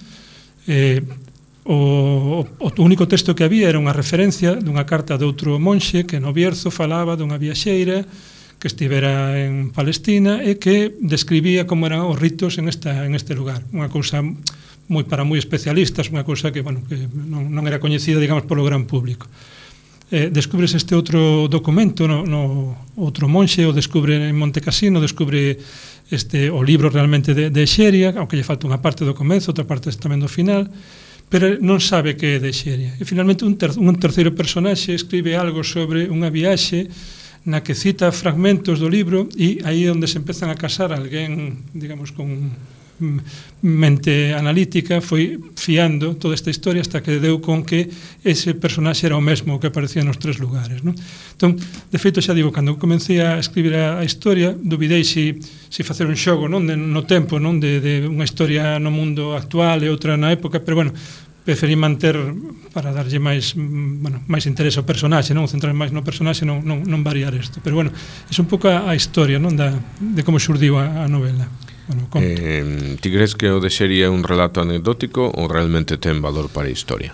O único texto que había era unha referencia dunha carta de outro monxe que no Bierzo falaba dunha viaxeira que estivera en Palestina e que describía como eran os ritos en este lugar. Unha cousa para moi especialistas, unha cousa que, bueno, que non era coñecida, digamos, polo gran público. Descubres este outro documento, outro monxe o descubre en Monte Cassino, descubre o libro realmente de Xeria, aunque lle falta unha parte do comezo, outra parte tamén do final, pero non sabe que é de Xeria. E finalmente un terceiro personaxe escribe algo sobre unha viaxe na que cita fragmentos do libro e aí é onde se empezan a casar alguén, digamos, con mente analítica, foi fiando toda esta historia hasta que deu con que ese personaxe era o mesmo que aparecía nos tres lugares, non? Entón, de feito, xa digo, cando comecei a escribir a historia, dubidei se facer un xogo, non, no tempo, non, de unha historia no mundo actual e outra na época, pero, bueno, preferí manter para darlle máis interés ao personaxe, non centrar máis no personaxe, non variar isto. Pero, bueno, é un pouco a historia, non, de como xurdiu a novela. Bueno, ti crees que o de Xeria é un relato anecdótico ou realmente ten valor para a historia?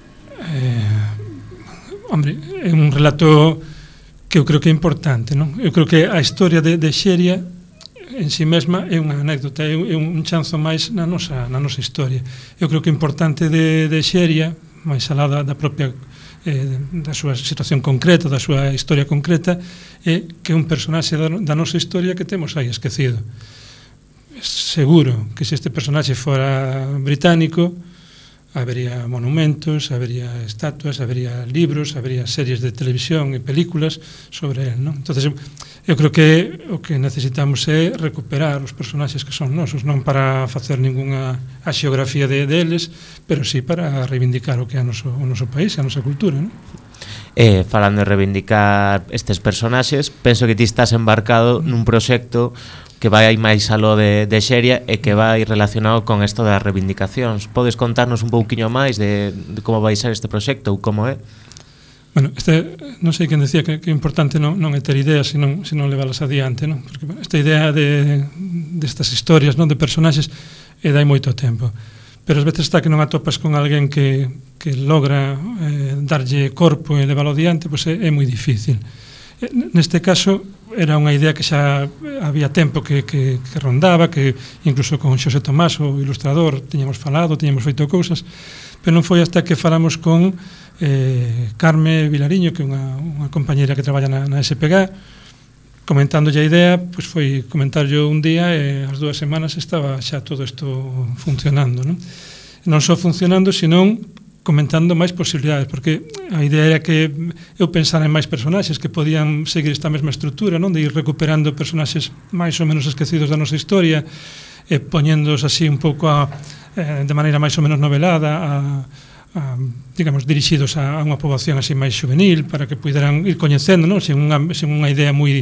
Hombre, é un relato que eu creo que é importante, non? Eu creo que a historia de Xeria en si mesma é unha anécdota, é un chanzo máis na nosa historia. Eu creo que é importante de Xeria, máis alá da propia da súa situación concreta, da súa historia concreta, é que é un personaxe da nosa historia que temos aí esquecido. Seguro que se este personaxe fora británico habería monumentos, habería estatuas, habería libros, habería series de televisión e películas sobre él, non? Entonces, eu creo que o que necesitamos é recuperar os personaxes que son nosos, non para facer ningunha xeografía deles, pero sí para reivindicar o que é o noso país e a nosa cultura, non? Falando de reivindicar estes personaxes, penso que ti estás embarcado nun proxecto que vai máis aló de Xeria e que vai relacionado con isto das reivindicacións. Podes contarnos un pouquiño máis de como vai ser este proxecto ou como é? Bueno, non sei quen decía que é importante non é ter ideas, senón leválas adiante, non? Porque esta idea destas historias, non, de personaxes dai moito tempo. Pero ás veces está que non atopas con alguén que logra darlle corpo e leválo adiante, pois é moi difícil. Neste caso era unha idea que xa había tempo que rondaba, que incluso con Xosé Tomás, o ilustrador, tiñamos falado, tiñamos feito cousas, pero non foi hasta que falamos con Carme Vilariño, que é unha compañeira que traballa na SPG, comentándolle a idea, pois foi comentarlle un día e as 2 semanas estaba xa todo isto funcionando, non? Non só funcionando, senón comentando máis posibilidades, porque a idea era que eu pensara en máis personaxes que podían seguir esta mesma estrutura, non? De ir recuperando personaxes máis ou menos esquecidos da nosa historia e poñéndoos así un pouco de maneira máis ou menos novelada digamos, dirixidos a unha poboación así máis juvenil para que puderan ir coñecendo, non? Sen unha idea moi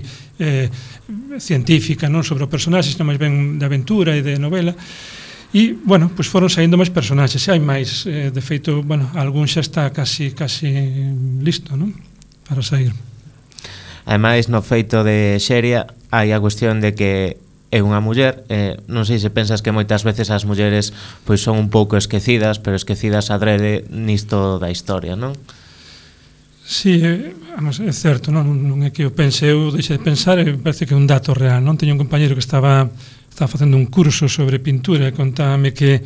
científica, non? Sobre o personaxe, senón máis ben de aventura e de novela. E, bueno, pois foron saindo máis personaxes, e hai máis, de feito, bueno, algún xa está casi listo, non? Para sair. Ademais, no feito de Xeria hai a cuestión de que é unha muller, non sei se pensas que moitas veces as mulleres pois son un pouco esquecidas, pero esquecidas adrede nisto da historia, non? Sí, vamos, é certo, non é que eu pense, eu deixei de pensar, e parece que é un dato real, non? Teño un compañeiro que estaba facendo un curso sobre pintura e contábame que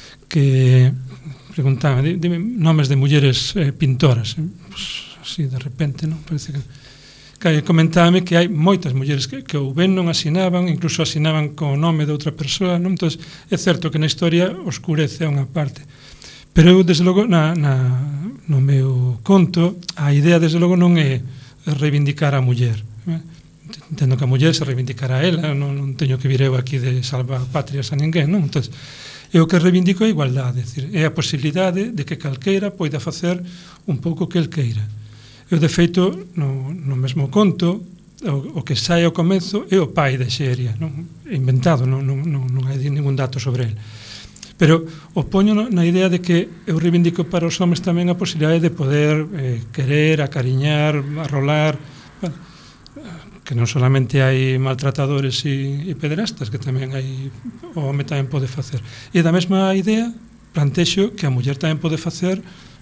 preguntaba, dime nomes de mulleres pintoras, pues, así de repente, non? Parece que comentábame que hai moitas mulleres que ou ben non asinaban, incluso asinaban co nome de outra persoa, non? Entón, é certo que na historia oscurece unha parte. Pero eu, desde logo, no meu conto, a idea, desde logo, non é reivindicar a muller. Entendo que a muller se reivindicará a ela, non teño que vir eu aquí de salvar patrias a ninguén, non? Entón, eu que reivindico a igualdade, é a posibilidade de que calqueira poida facer un pouco que el queira. Eu, de feito, no mesmo conto, o que sai ao comezo é o pai de Xeria, non? Inventado, non hai ningún dato sobre ele. Pero o poño na idea de que eu reivindico para os homes tamén a posibilidade de poder querer, acariñar, arrolar, bueno, que non solamente hai maltratadores e pederastas, que tamén hai, o home tamén pode facer. E da mesma idea, plantexo que a muller tamén pode facer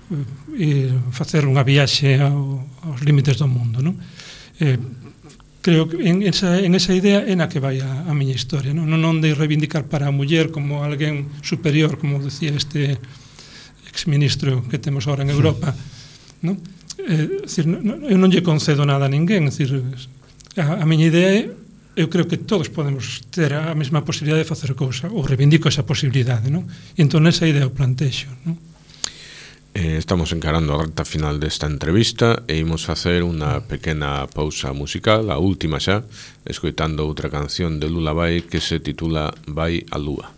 unha viaxe aos límites do mundo, non? Creo que en esa idea é na que vai a miña historia, non de reivindicar para a muller como alguén superior, como decía este exministro que temos agora en Europa, non? Eu non lle concedo nada a ninguén, a miña idea é, eu creo que todos podemos ter a mesma posibilidade de facer cousa, ou reivindico esa posibilidade, non? E entón esa idea o plantexo, non? Estamos encarando a recta final desta entrevista e imos facer unha pequena pausa musical, a última xa, escoitando outra canción de Lullaby que se titula Vai a Lúa.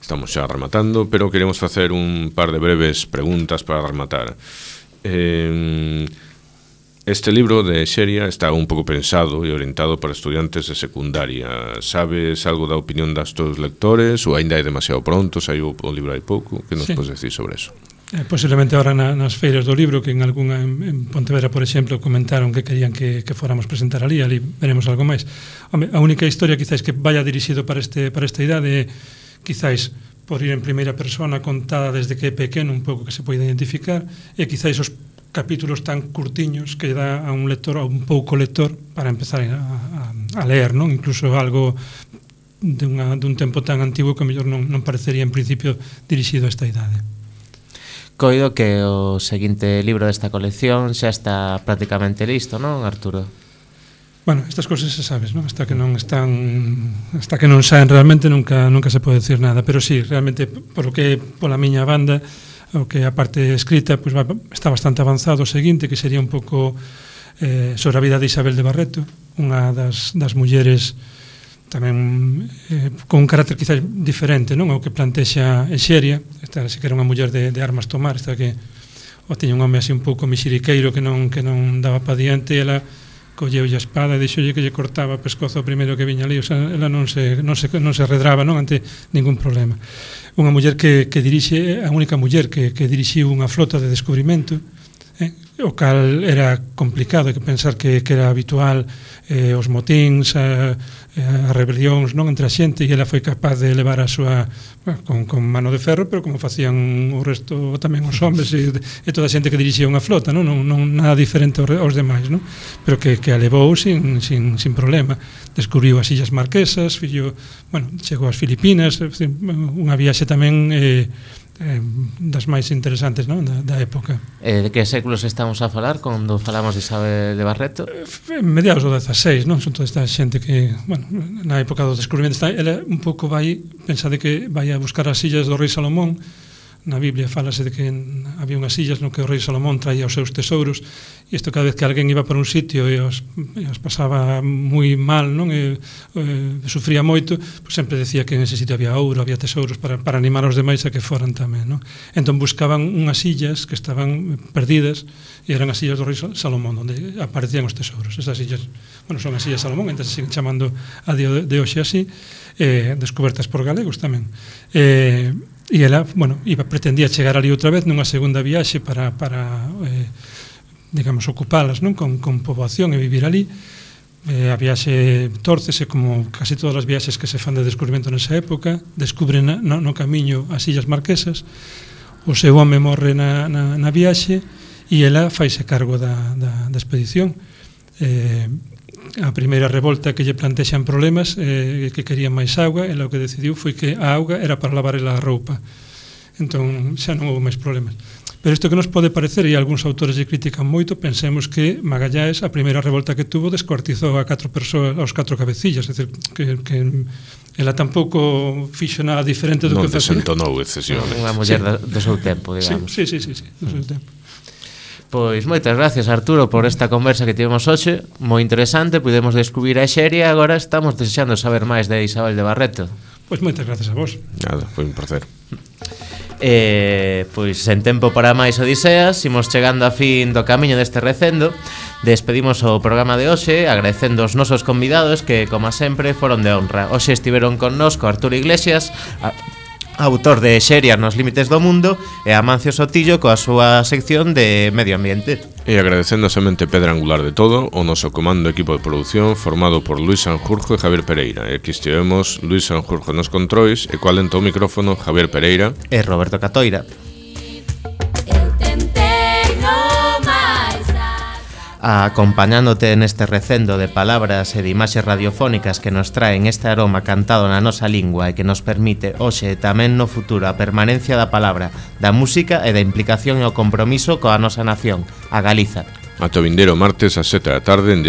estamos xa rematando, pero queremos facer un par de breves preguntas para rematar. Este libro de Xeria está un pouco pensado e orientado para estudiantes de secundaria. Sabes algo da opinión das teus lectores ou aínda é demasiado pronto, saiu o libro hai pouco? Que nos podes decir sobre eso? Posiblemente ahora nas feiras do libro, que en algunha en Pontevedra, por exemplo, comentaron que querían que fóramos presentar ali veremos algo máis. Home, a única historia quizás que vaya dirixido para esta idade é quizás por ir en primeira persona contada desde que é pequeno, un pouco que se pode identificar, e quizás os capítulos tan curtiños que dá a un lector, a un pouco lector, para empezar a ler, non? Incluso algo dun tempo tan antigo que mellor non parecería en principio dirixido a esta idade. Coido que o seguinte libro desta colección xa está prácticamente listo, non, Arturo? Bueno, estas cousas se sabes, non? Hasta que non saen realmente nunca se pode decir nada, pero sí, realmente pola miña banda, o que a parte escrita pues, está bastante avanzado o seguinte, que sería un pouco sobre a vida de Isabel de Barreto, unha das mulleres tamén con un carácter quizás diferente, non? O que plantexa Xeria, esta sí que era unha muller de armas tomar, esta que tiña un home así un pouco mixiriqueiro que non daba pa diante, e ela colleu a espada e dixolle que lle cortaba o pescozo o primeiro que viña ali, o sea, ela non se redraba, non, ante ningún problema. Unha muller que dirixe, a única muller que dirixiu unha flota de descubrimento, o cal era complicado, hai que pensar que era habitual os motíns, as rebelións, non, entre a xente, e ela foi capaz de levar a súa con mano de ferro, pero como facían o resto tamén os homes e toda a xente que dirixía unha flota, non nada diferente aos demais, non? Pero que a levou sin problema. Descubriu as Illas Marquesas, chegou ás Filipinas, unha viaxe tamén das máis interesantes, non, da época. De que séculos estamos a falar cando falamos de Isabel de Barreto? Mediados do 16, non? Son toda esta xente que, na época do descubrimento, ela un pouco pensa de que vai a buscar as illas do rei Salomón. Na Biblia falase de que había unhas illas no que o rei Salomón traía os seus tesouros, e isto cada vez que alguén iba para un sitio e os pasaba moi mal, non, e sufría moito, pues sempre decía que en ese sitio había ouro, había tesouros para animar aos demais a que foran tamén, non? Entón buscaban unhas illas que estaban perdidas, e eran as illas do rei Salomón, onde aparecían os tesouros. Esas illas, son as illas Salomón, entón se siguen chamando a día de hoxe así, descobertas por galegos tamén. E ela, pretendía chegar ali outra vez nunha segunda viaxe para digamos, ocupalas, non, con poboación e vivir ali. A viaxe tórcese como casi todas as viaxes que se fan de descubrimento nesa época. Descubren no camiño as Illas Marquesas, o seu home morre na viaxe e ela faise cargo da expedición. A primeira revolta que lle plantexan problemas, que querían máis auga, e o que decidiu foi que a auga era para lavar a roupa. Entón xa non houve máis problemas. Pero isto que nos pode parecer, e algúns autores lle critican moito, pensemos que Magallanes, a primeira revolta que tuvo, descuartizou a 4 persoas, aos 4 cabecillas, é dicir, que ela tampouco fixo nada diferente do que facía. Non desentonou excesivamente. Unha muller do seu tempo, digamos. Sí, do seu tempo. Pois moitas gracias, Arturo, por esta conversa que tivemos hoxe, moi interesante, pudemos descubrir a Xeria e agora estamos desexando saber máis de Isabel de Barreto. Pois moitas gracias a vos. Nada, foi un placer. Pois sen tempo para máis odiseas, imos chegando a fin do camiño deste recendo. Despedimos o programa de hoxe agradecendo os nosos convidados que, como sempre, foron de honra. Hoxe estiveron connosco Arturo Iglesias, autor de Xeria nos límites do mundo, e Amancio Sotillo coa súa sección de Medio Ambiente. E agradecendo a semente pedra angular de todo o noso comando equipo de produción formado por Luis Sanjurjo e Javier Pereira. E aquí estivemos Luis Sanjurjo nos controis e coa lenta o micrófono Javier Pereira e Roberto Catoira. Acompañándote neste recendo de palabras e de imaxes radiofónicas que nos traen este aroma cantado na nosa lingua e que nos permite hoxe e tamén no futuro a permanencia da palabra, da música e da implicación e o compromiso coa nosa nación, a Galiza. Ata o vindeiro martes ás 7 da tarde en